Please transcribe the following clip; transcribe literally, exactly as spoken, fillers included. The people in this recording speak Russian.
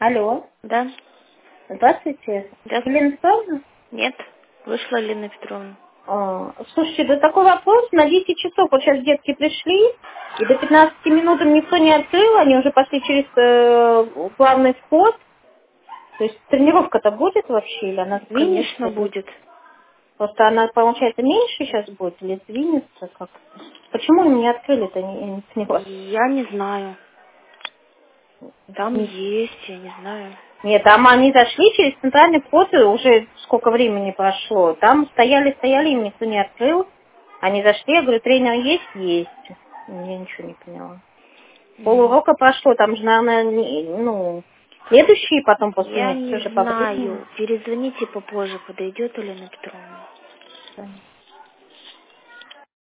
Алло. Да. Здравствуйте. Да. Елена Петровна? Нет. Вышла Елена Петровна. А, слушайте, да такой вопрос. На десять часов вот сейчас детки пришли, и до пятнадцати минут им никто не открыл, они уже пошли через э, главный вход. То есть тренировка-то будет вообще, или она сдвинется? Конечно, Или... будет. Просто она, получается, меньше сейчас будет, или сдвинется как-то? Почему им не открыли-то, я не, не поняла. Я не знаю. Там Не- есть, я не знаю. Нет, там они зашли через центральный вход, и уже сколько времени прошло. Там стояли, стояли, им никто не открыл. Они зашли, я говорю, тренер есть? Есть. Я ничего не поняла. М. Полурока прошло, там же, наверное, не- ну, следующие потом после Я них не тоже по времени. знаю. Перезвоните попозже, подойдет Елена Петровна.